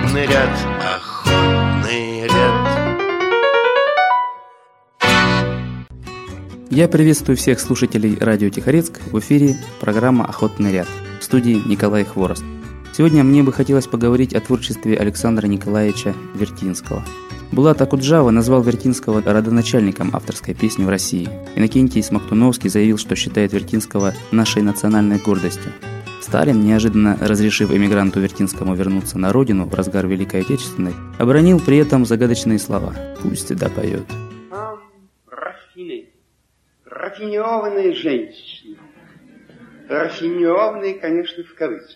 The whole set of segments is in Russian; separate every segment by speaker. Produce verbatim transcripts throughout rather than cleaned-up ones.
Speaker 1: охотный ряд, охотный ряд.
Speaker 2: Я приветствую всех слушателей радио Тихорецк. В эфире программа «Охотный ряд». В студии Николай Хворост. Сегодня мне бы хотелось поговорить о творчестве Александра Николаевича Вертинского. Булат Акуджава назвал Вертинского родоначальником авторской песни в России. Иннокентий Смоктуновский заявил, что считает Вертинского нашей национальной гордостью. Сталин, неожиданно разрешив эмигранту Вертинскому вернуться на родину в разгар Великой Отечественной, обронил при этом загадочные слова: «Пусть допоет».
Speaker 3: Рафинированные женщины. Рафинированные, конечно, в кавычках.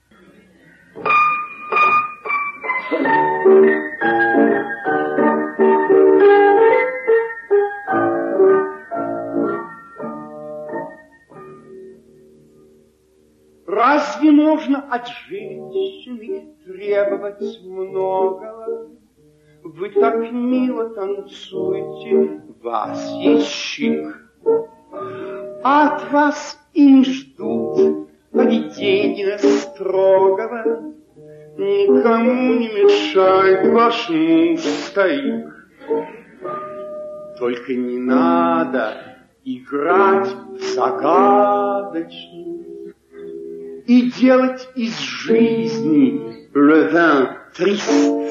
Speaker 3: Разве можно от женщины требовать многого? Вы так мило танцуете, вас есть шик. От вас и не ждут поведения строгого. Никому не мешает ваш муж стоит. Только не надо играть в загадочную и делать из жизни le vin triste.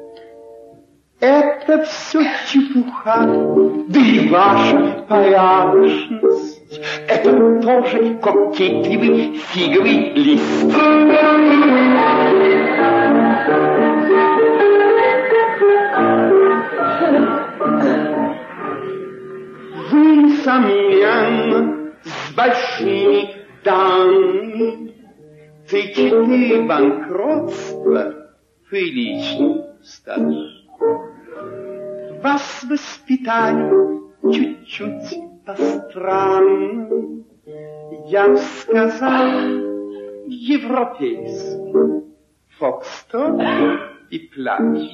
Speaker 3: Это все чепуха, да и ваша порядочность. Это тоже кокетливый фиговый лист. Вы, несомненно, с большими данными три-четыре банкротства приличный стаж. Вас воспитали чуть-чуть по-странному, я бы сказал, европейский, фокстрот и пляж.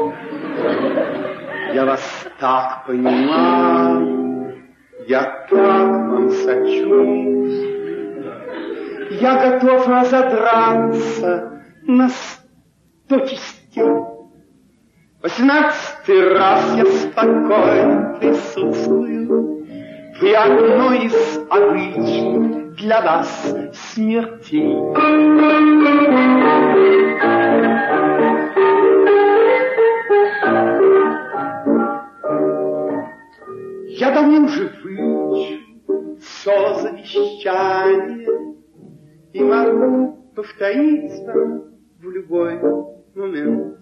Speaker 3: Я вас так понимаю, я так вам сочувствую, я готов разодраться на сто частей. Восемнадцатый раз я спокойно присутствую при одной из обычных для вас смертей. Я давно уже выучу все завещание и могу повторить вам в любой момент.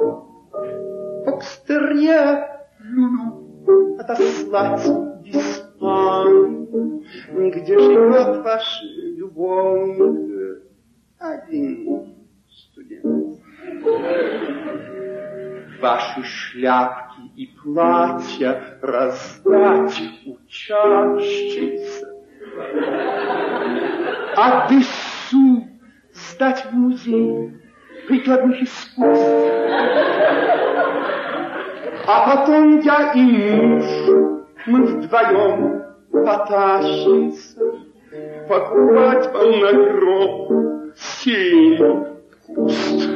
Speaker 3: Экстерьер, ну-ну, отослать в Испанию, где живет ваш любовник, один студент. Ваши шляпки и платья раздать учащимся, а Дессу сдать в музей прикладных искусств. А потом я и муж, мы вдвоем потащимся покупать вам на гроб сирень куст.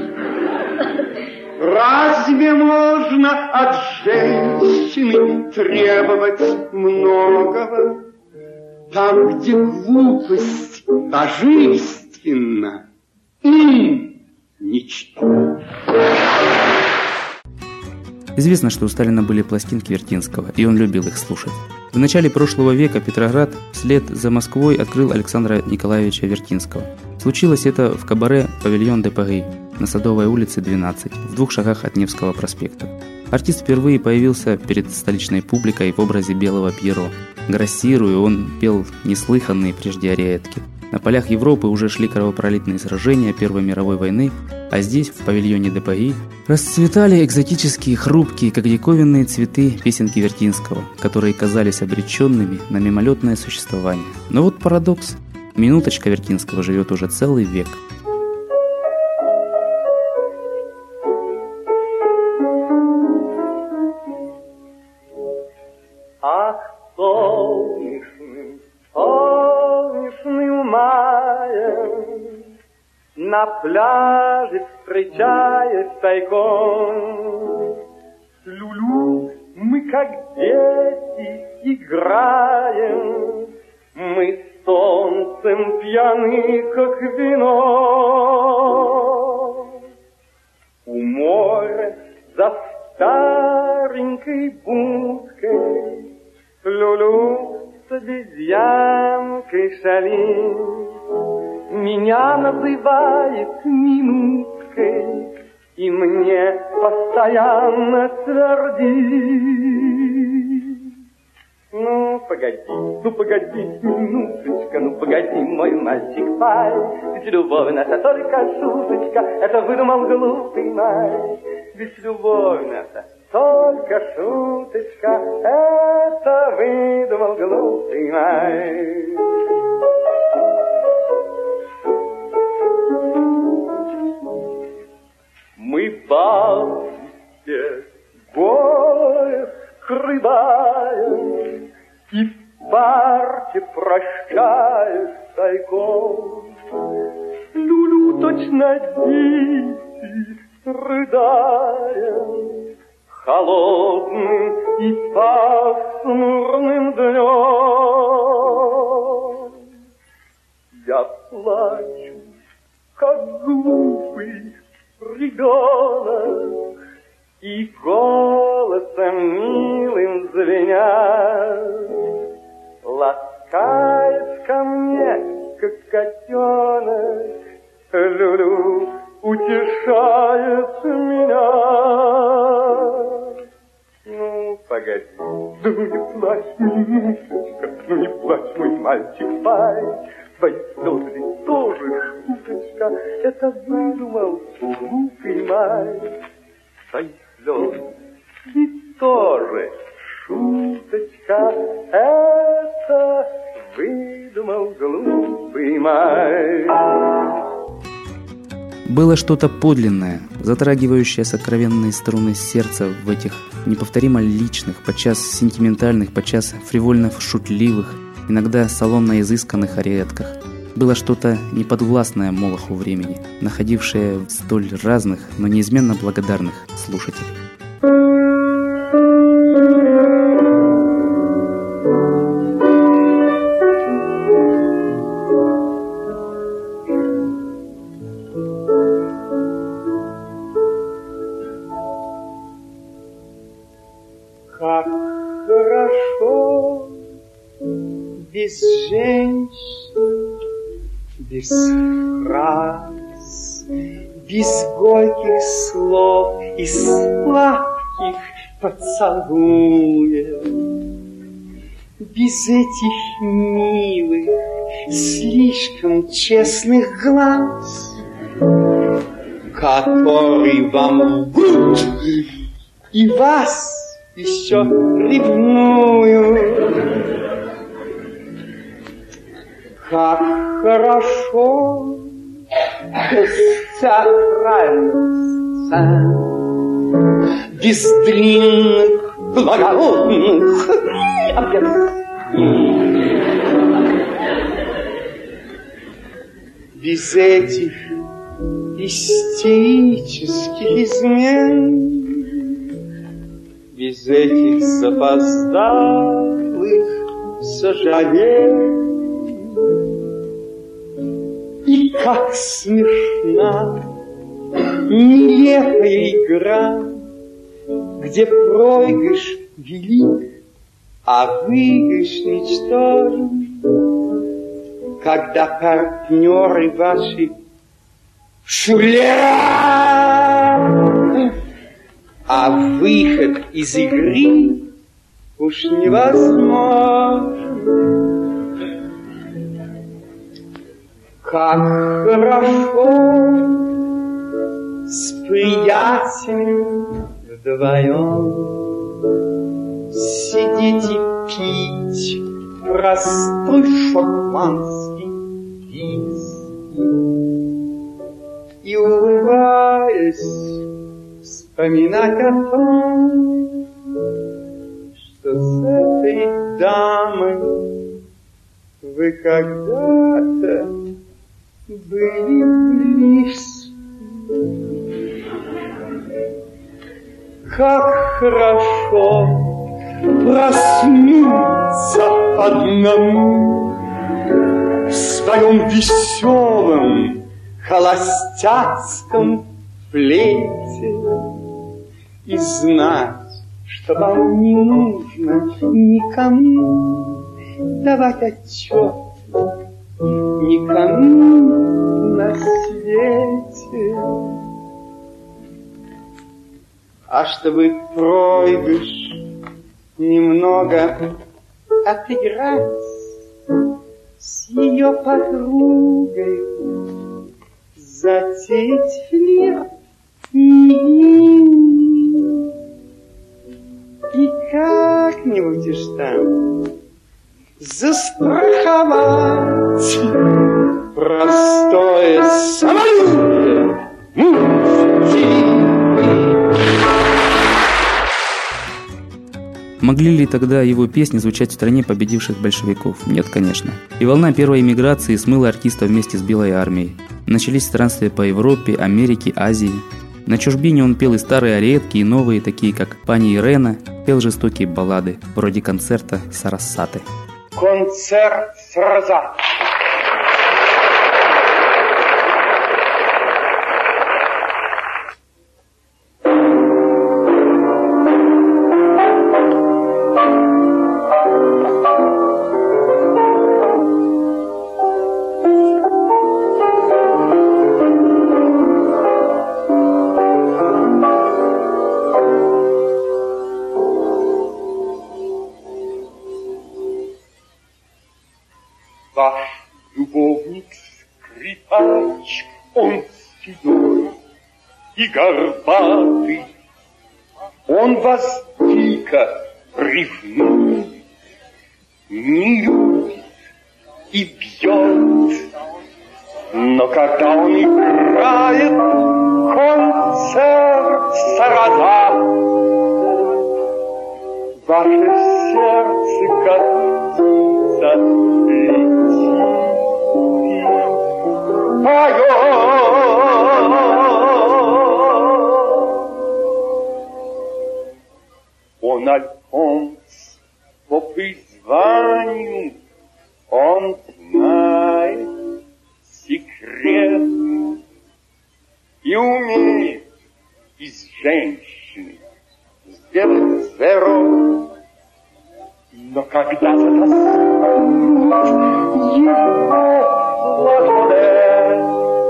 Speaker 3: Разве можно от женщины требовать многого, там, где глупость божественна и ничто?
Speaker 2: Известно, что у Сталина были пластинки Вертинского, и он любил их слушать. В начале прошлого века Петроград вслед за Москвой открыл Александра Николаевича Вертинского. Случилось это в кабаре «Павильон де Пари» на Садовой улице, двенадцать, в двух шагах от Невского проспекта. Артист впервые появился перед столичной публикой в образе белого Пьеро. Грассируя, он пел неслыханные прежде ариетки. На полях Европы уже шли кровопролитные сражения Первой мировой войны, а здесь, в павильоне де Пари, расцветали экзотические, хрупкие, как диковинные цветы песенки Вертинского, которые казались обреченными на мимолетное существование. Но вот парадокс. Минуточка Вертинского живет уже целый век.
Speaker 4: Ах, солнечным, солнечным маем на пляже
Speaker 3: встречаясь тайком. Люлю, мы как дети играем, мы солнцем пьяны, как вино. У моря за старенькой будкой Люлю с обезьянкой шалит. Меня называет минуткой и мне постоянно твердит: ну, погоди, ну, погоди, минуточка, ну, погоди, мой мальчик Пай, ведь любовь наша только шуточка, это выдумал глупый май. Ведь любовь наша только шуточка, это выдумал глупый май. Мы бабушке горе рыдаем и в парке прощаясь тайком. Люлю точно дети рыдаем холодным и пасмурным днем. Я плачу, как глупый ребенок, и голосом милым звеня ласкает ко мне, как котенок. Люлю утешает меня. Ну, погоди, ну не плачь, минуточка, ну не плачь, мой мальчик Пай. Твои слезы ведь тоже шуточка, это выдумал глупый май. Твои слезы ведь тоже шуточка, это выдумал глупый май.
Speaker 2: Было что-то подлинное, затрагивающее сокровенные струны сердца в этих неповторимо личных, подчас сентиментальных, подчас фривольно-шутливых, иногда салонно изысканных ариетках. Было что-то неподвластное молоху времени, находившее в столь разных, но неизменно благодарных слушателей.
Speaker 3: Как хорошо без женщин, без фраз, без горьких слов и сладких поцелуев, без этих милых, слишком честных глаз, которые вам лгут и вас еще ревную. Как хорошо без театральных сцен, без длинных благородных объяснений, без этих истерических измен, без этих запоздалых сожалений. И как смешна, нелепая игра, где проигрыш велик, а выигрыш ничтожен, когда партнеры ваши шулера, а выход из игры уж невозможен. Как хорошо с приятелем вдвоем сидеть и пить простой шотландский виски и, улыбаясь, вспоминать о том, что с этой дамой вы когда-то были близки. Как хорошо проснуться одному в своем веселом холостяцком флейте и знать, что вам не нужно никому давать отчет, никому на свете. А чтобы проигрыш немного отыграть с ее подругой, затеять флирт и как-нибудь уж там застраховать простое самолюбие мужчины.
Speaker 2: Могли ли тогда его песни звучать в стране победивших большевиков? Нет, конечно. И волна первой эмиграции смыла артиста вместе с Белой армией. Начались странствия по Европе, Америке, Азии. На чужбине он пел и старые ариетки, и новые, такие как «Пани Ирена», пел жестокие баллады, вроде концерта «Сарасаты».
Speaker 3: Концерт «Сарасаты». Ваш любовник-скрипач, он седой и горбатый, он вас дико ревнует, не любит и бьет. Но когда он играет концерт Сарасаты, ваше сердце катится, он альфонс по призванию, он знает секрет и умеет из женщины сделать зеро. Но когда затаскают его ладонь,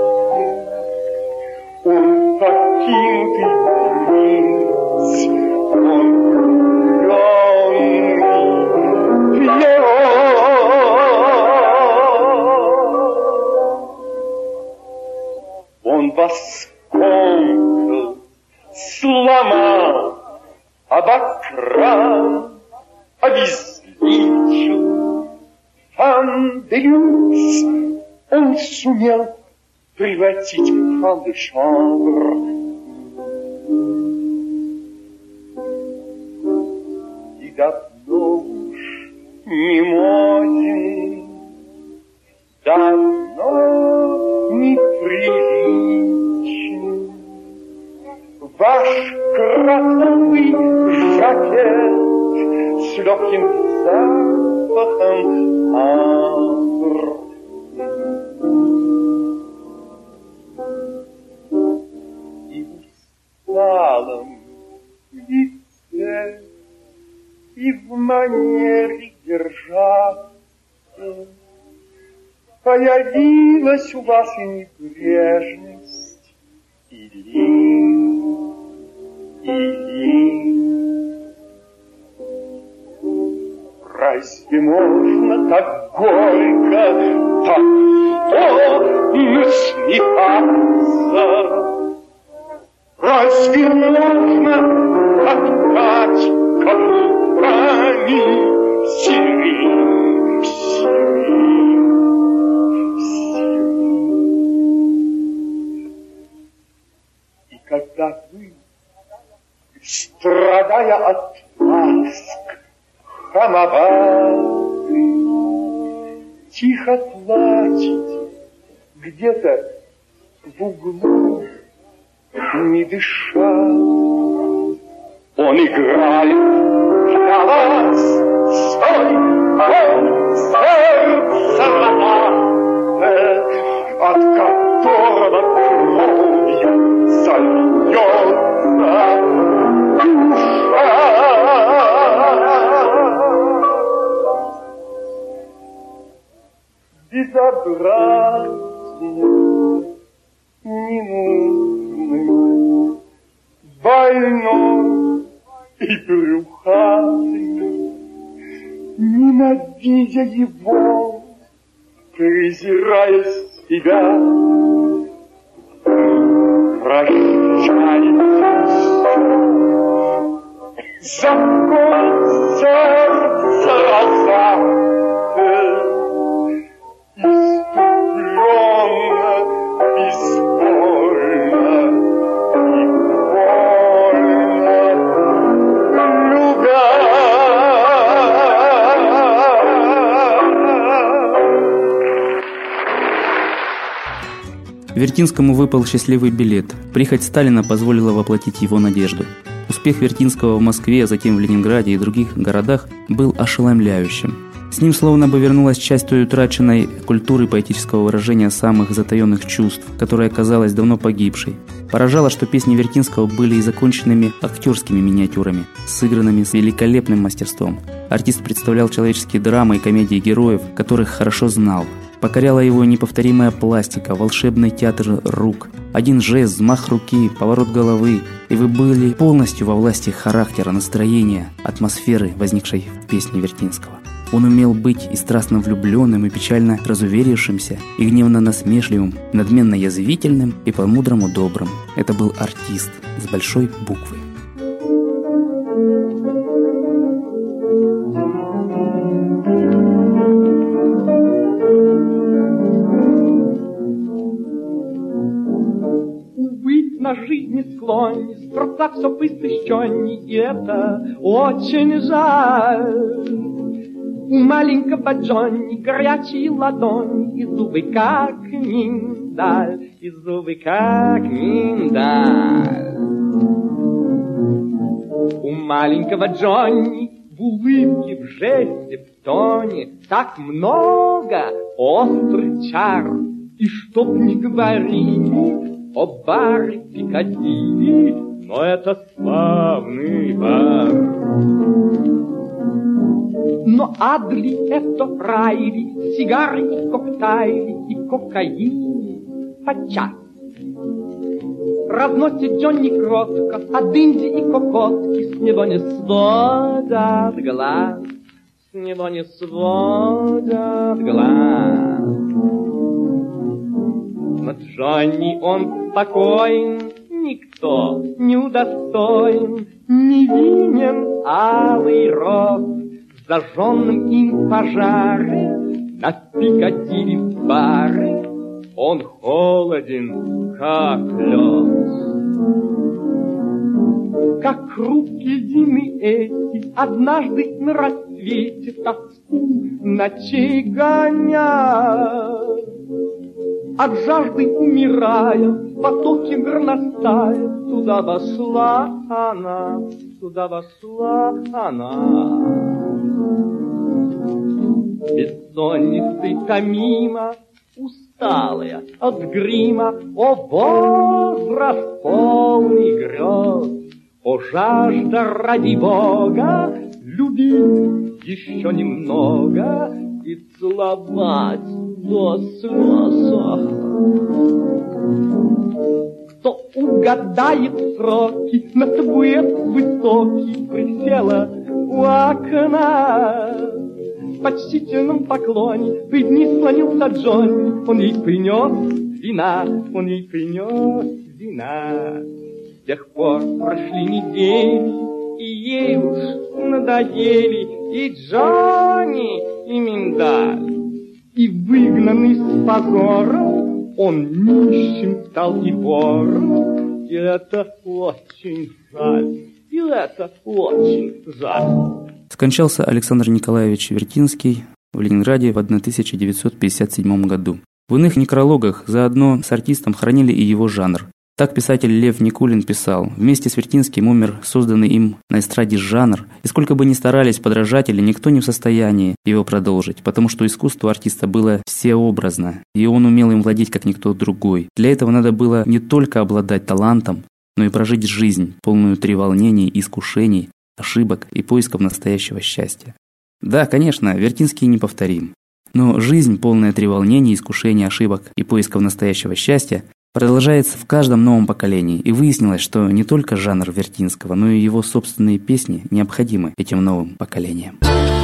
Speaker 3: он покинутый принц, он влюбленный пьет. Он вас скомкал, сломал, обокрал, обезличил. Фан-де-люкс он сумел превратить в фан-де-шамбр. И давно уж не моден, давно неприличен ваш красный жакет с легким запахом амбр. И в усталом лице, и в манере держаться появилась у вас и небрежность, и лень, и лень. Разве можно так горько, так злобно смеяться? Разве можно откать каблуками сирень, сирень, сирень? И когда вы, страдая от ласк, хамоваты, тихо плачете где-то в углу, не дыша. Он играет для вас свой сердце родное, от которого кровью сольется душа. Безобразие ненужный, больной и брюхатый, ненавидя его, презирая себя, прощайтесь, закрой сердце розовое, иступленно, безвольно и больно любя.
Speaker 2: Вертинскому выпал счастливый билет. Прихоть Сталина позволила воплотить его надежду. Успех Вертинского в Москве, а затем в Ленинграде и других городах был ошеломляющим. С ним словно бы вернулась часть той утраченной культуры поэтического выражения самых затаенных чувств, которая казалась давно погибшей. Поражало, что песни Вертинского были и законченными актерскими миниатюрами, сыгранными с великолепным мастерством. Артист представлял человеческие драмы и комедии героев, которых хорошо знал. Покоряла его неповторимая пластика, волшебный театр рук. Один жест, взмах руки, поворот головы, и вы были полностью во власти характера, настроения, атмосферы, возникшей в песне Вертинского. Он умел быть и страстно влюбленным, и печально разуверившимся, и гневно насмешливым, надменно язвительным и по-мудрому добрым. Это был артист с большой буквы.
Speaker 3: На жизни склонен, спроца все посвященней, и это очень жаль. У маленького Джонни горячие ладони, и зубы как миндаль, и зубы как миндаль. У маленького Джонни в улыбке, в жесте, в тоне так много острых чар, и чтоб ни говорили о баре Пикадилли, но это славный бар. Но Адли — это райли, сигары и коктейли, и кокаин подчас. Разносит Джонни кротко от Инди и кокотки, с него не сводят глаз, с него не сводят глаз. Но Джонни он спокоен, никто не удостоен, невинен алый рот, зажженным им пожары на Пикадилли в баре, он холоден, как лед. Как хрупкие зимы эти, однажды на рассвете тоску ночей гонят. От жажды умирая, в потоке горностая, туда вошла она, туда вошла она. Бессонницей томима, усталая от грима, о возраст полный грез, о жажда ради Бога, любить еще немного и целовать до слез. Кто угадает сроки, на табурет высокий присела у окна. В почтительном поклоне пред ней склонился Джонни, он ей принес вина, он ей принес вина. С тех пор прошли недели, и ей уж надоели и Джонни, и миндаль. И выгнанный с позором, он нищим стал и вором. И это очень жаль, и это очень жаль.
Speaker 2: Скончался Александр Николаевич Вертинский в Ленинграде в тысяча девятьсот пятьдесят седьмом году. В иных некрологах заодно с артистом хранили и его жанр. Так писатель Лев Никулин писал: «Вместе с Вертинским умер созданный им на эстраде жанр, и сколько бы ни старались подражатели, никто не в состоянии его продолжить, потому что искусство артиста было всеобразно, и он умел им владеть как никто другой. Для этого надо было не только обладать талантом, но и прожить жизнь, полную треволнений, искушений, ошибок и поисков настоящего счастья». Да, конечно, Вертинский неповторим. Но жизнь, полная треволнений, искушений, ошибок и поисков настоящего счастья, продолжается в каждом новом поколении, и выяснилось, что не только жанр Вертинского, но и его собственные песни необходимы этим новым поколениям.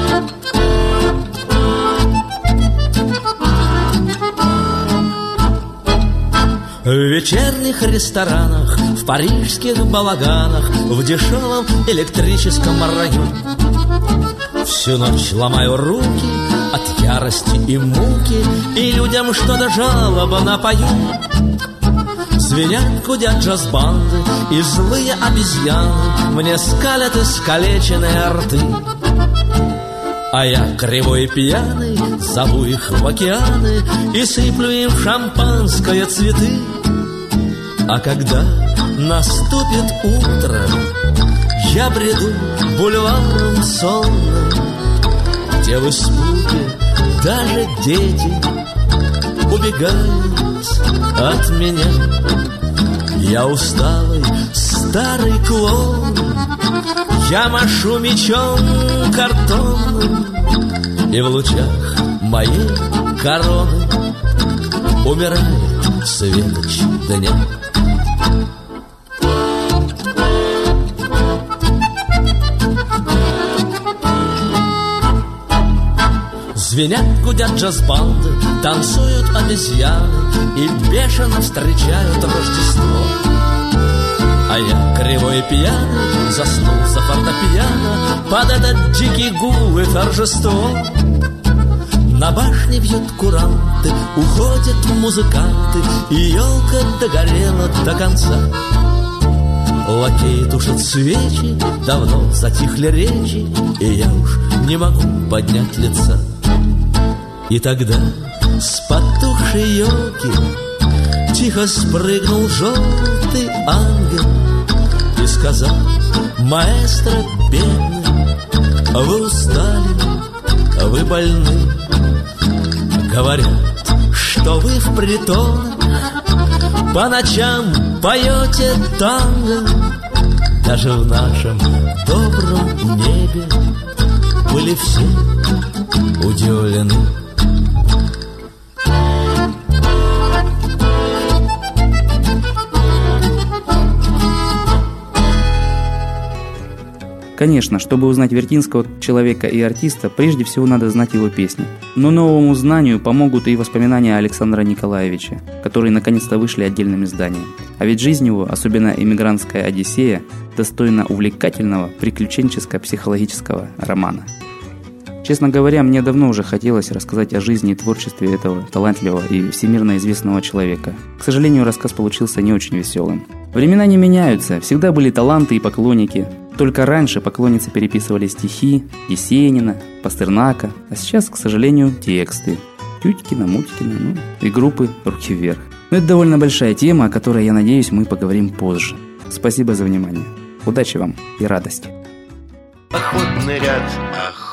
Speaker 4: В вечерних ресторанах, в парижских балаганах, в дешевом электрическом районе всю ночь ломаю руки от ярости и муки, и людям что-то жалобно пою. Звенят, гудят джаз-банды, и злые обезьяны мне скалят искалеченные рты. А я кривой и пьяный зову их в океаны и сыплю им в шампанское цветы. А когда наступит утро, я бреду бульваром сонным, где в испуге даже дети убегают от меня. Я усталый старый клоун, я машу мечом картонным, и в лучах моей короны умирает светоч дня. Звенят, гудят джаз-банды, танцуют обезьяны и бешено встречают Рождество. А я кривой и пьяный заснул за фортепиано под этот дикий гул и торжество. На башне вьют куранты, уходят музыканты, и елка догорела до конца. Лакеи тушат свечи, давно затихли речи, и я уж не могу поднять лица. И тогда с потухшей елки тихо спрыгнул желтый ангел и сказал: маэстро бедный, вы устали, вы больны. Говорят, что вы в притонах по ночам поете танго. Даже в нашем добром небе были все удивлены.
Speaker 2: Конечно, чтобы узнать Вертинского человека и артиста, прежде всего надо знать его песни. Но новому знанию помогут и воспоминания Александра Николаевича, которые наконец-то вышли отдельным изданием. А ведь жизнь его, особенно эмигрантская Одиссея, достойна увлекательного приключенческо-психологического романа. Честно говоря, мне давно уже хотелось рассказать о жизни и творчестве этого талантливого и всемирно известного человека. К сожалению, рассказ получился не очень веселым. Времена не меняются, всегда были таланты и поклонники. Только раньше поклонницы переписывали стихи Есенина, Пастернака, а сейчас, к сожалению, тексты Тютькина, Мутькина, ну и группы «Руки вверх». Но это довольно большая тема, о которой, я надеюсь, мы поговорим позже. Спасибо за внимание. Удачи вам и радости.
Speaker 1: Охотный ряд, охотный